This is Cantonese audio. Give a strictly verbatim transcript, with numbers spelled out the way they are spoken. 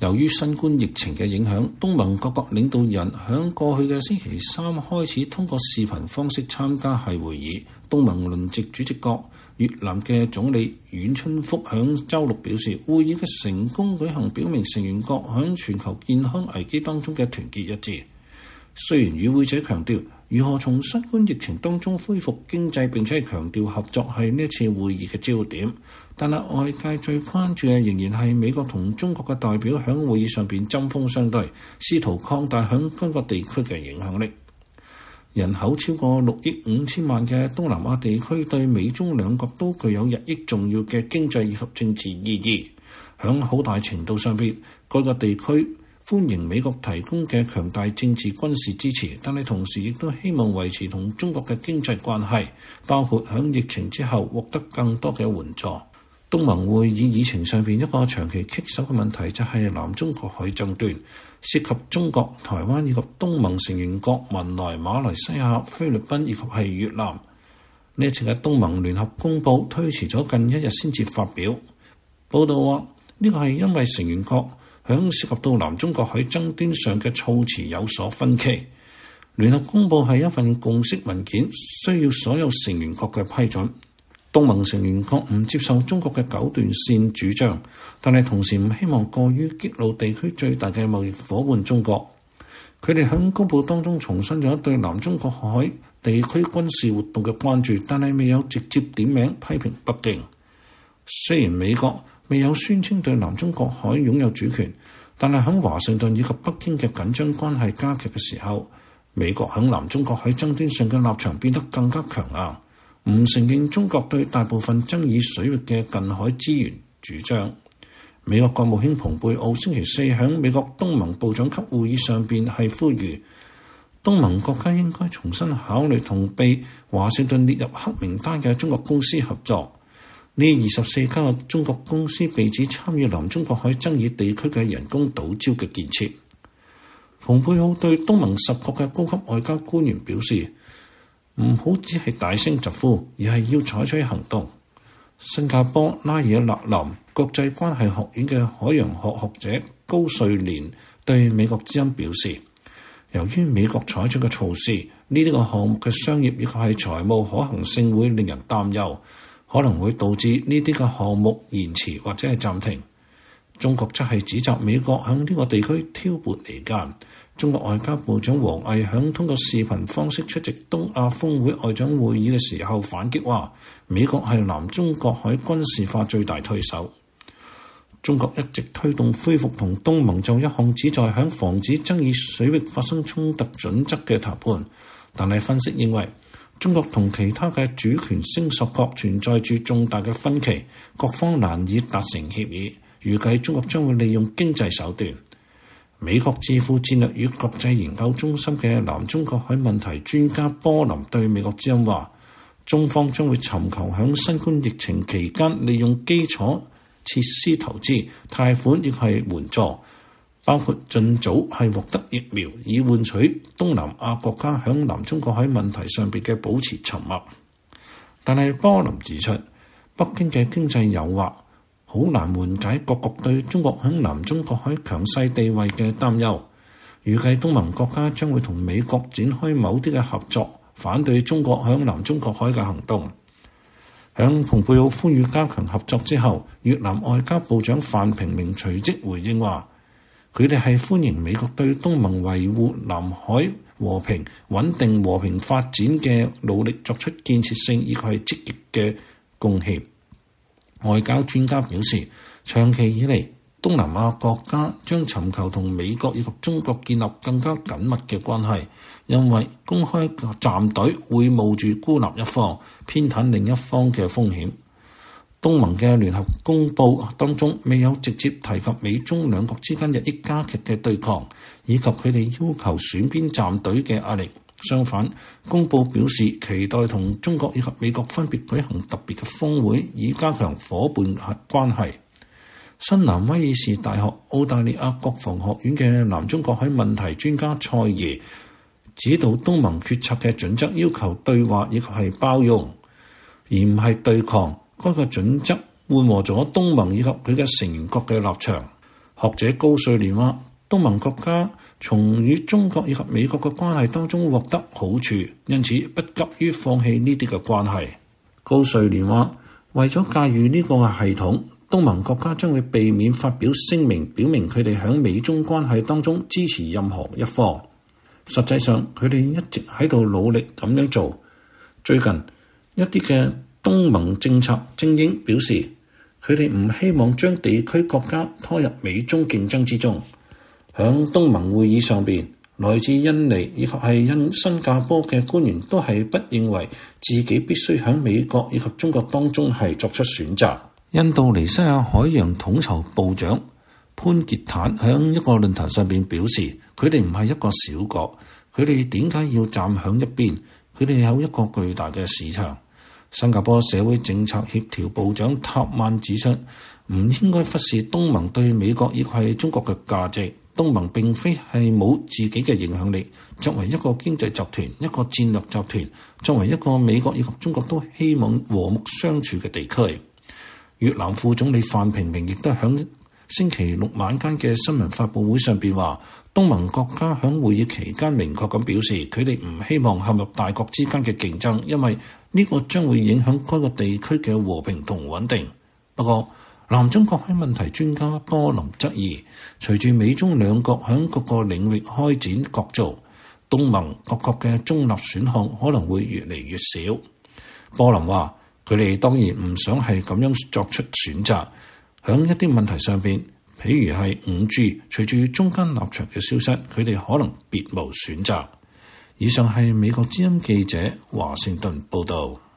由於新冠疫情嘅影響，東盟各國領導人響過去嘅星期三開始通過視頻方式參加係會議。東盟輪值主席國越南嘅總理阮春福響週六表示，會議嘅成功舉行表明成員國響全球健康危機當中嘅團結一致。雖然與會者強調如何從新冠疫情當中恢復經濟，並且強調合作係呢一次會議嘅焦點，但係外界最關注嘅仍然係美國同中國嘅代表響會議上邊針鋒相對，試圖擴大響該個地區嘅影響力。人口超過六億五千萬嘅東南亞地區對美中兩國都具有日益重要嘅經濟以及政治意義。響好大程度上邊，該個地區歡迎美國提供嘅強大政治軍事支持，但係同時亦都希望維持同中國嘅經濟關係，包括響疫情之後獲得更多嘅援助。東盟會議議程上邊一個長期棘手嘅問題就係南中國海爭端，涉及中國、台灣以及東盟成員國文萊、馬來西亞、菲律賓以及係越南。呢一次嘅東盟聯合公報推遲咗近一日先至發表。報道話呢個係因為成員國響涉及到南中國海爭端上嘅措辭有所分歧。聯合公報係一份共識文件，需要所有成員國嘅批准。東盟成員國唔接受中國嘅九段線主張，但係同時唔希望過於激怒地區最大嘅貿易夥伴中國。佢哋響公報當中重申咗對南中國海地區軍事活動嘅關注，但係未有直接點名批評北京。雖然美國未有宣稱對南中國海擁有主權，但係響華盛頓以及北京嘅緊張關係加劇嘅時候，美國響南中國海爭端上嘅立場變得更加強硬。唔承認中國對大部分爭議水域嘅近海資源主張。美國國務卿蓬佩奧星期四喺美國東盟部長級會議上邊係呼籲東盟國家應該重新考慮同被華盛頓列入黑名單嘅中國公司合作。呢二十四家嘅中國公司被指參與南中國海爭議地區嘅人工島礁嘅建設。蓬佩奧對東盟十國嘅高級外交官員表示，唔好只係大聲疾呼，而係要採取行動。新加坡拉爾勒林國際關係學院嘅海洋學學者高瑞蓮對美國之音表示，由於美國採取嘅措施，呢啲個項目嘅商業以及係財務可行性會令人擔憂，可能會導致呢啲嘅項目延遲或者係暫停。中國則係指責美國響呢個地區挑撥離間。中國外交部長王毅響通過視頻方式出席東亞峰會外長會議嘅時候反擊話，美國係南中國海軍事化最大推手。中國一直推動恢復同東盟就一項旨在響防止爭議水域發生衝突準則嘅談判，但係分析認為，中國同其他嘅主權聲索國存在住重大嘅分歧，各方難以達成協議。預計中國將會利用經濟手段。美國智庫戰略與國際研究中心嘅南中國海問題專家波林對美國之音話，中方將會尋求響新冠疫情期間利用基礎設施投資、貸款亦係援助，包括盡早係獲得疫苗，以換取東南亞國家響南中國海問題上邊嘅保持沉默。但係波林指出，北京嘅經濟誘惑好難緩解各國對中國響南中國海強勢地位嘅擔憂。預計東盟國家將會同美國展開某啲嘅合作，反對中國響南中國海嘅行動。響蓬佩奧呼籲加強合作之後，越南外交部長范平明隨即回應話，佢哋係歡迎美國對東盟維護南海和平、穩定和平發展嘅努力作出建設性以及係積極嘅貢獻。外交專家表示，長期以嚟，東南亞國家將尋求同美國以及中國建立更加緊密嘅關係，因為公開站隊會冒住孤立一方、偏袒另一方嘅風險。東盟嘅聯合公報當中未有直接提及美中兩國之間日益加劇嘅對抗，以及佢哋要求選邊站隊嘅壓力。相反，公報表示期待同中國以及美國分別舉行特別嘅峰會，以加強夥伴關係。新南威爾士大學澳大利亞國防學院嘅南中國海問題專家蔡爺指導東盟決策嘅準則要求對話以及係包容，而唔係對抗。該個準則緩和咗東盟以及佢嘅成員國嘅立場。 學者高瑞蓮話，東盟國家從與中國以及美國嘅關係當中獲得好處，因此不急於放棄呢啲嘅關係。高瑞蓮話，為咗駕馭呢個系統，東盟國家將會避免發表聲明，表明佢哋喺美中關係當中支持任何一方。實際上，佢哋一直喺度努力咁樣做。最近一啲嘅東盟政策精英表示，佢哋唔希望將地區國家拖入美中競爭之中。響東盟會議上邊，來自印尼以及係印新加坡嘅官員都係不認為自己必須喺美國以及中國當中係作出選擇。印度尼西亞海洋統籌部長潘傑坦喺一個論壇上邊表示，佢哋唔係一個小國，佢哋點解要站響一邊？佢哋有一個巨大嘅市場。新加坡社會政策協調部長塔曼指出，唔應該忽視東盟對美國以及係中國嘅價值。東盟並非係冇自己嘅影響力。作為一個經濟集團、一個戰略集團，作為一個美國以及中國都希望和睦相處嘅地區。越南副總理范平明亦都響星期六晚間嘅新聞發佈會上邊話，東盟國家響會議期間明確咁表示，佢哋唔希望陷入大國之間嘅競爭，因為呢個將會影響該個地區嘅和平同穩定。不過，南中國喺問題專家波林質疑，隨住美中兩國喺各個領域開展角逐，東盟各國嘅中立選項可能會越嚟越少。波林話，佢哋當然唔想係咁樣作出選擇，喺一啲問題上邊，譬如係五 G， 隨住中間立場嘅消失，佢哋可能別無選擇。以上係美國之音記者華盛頓報導。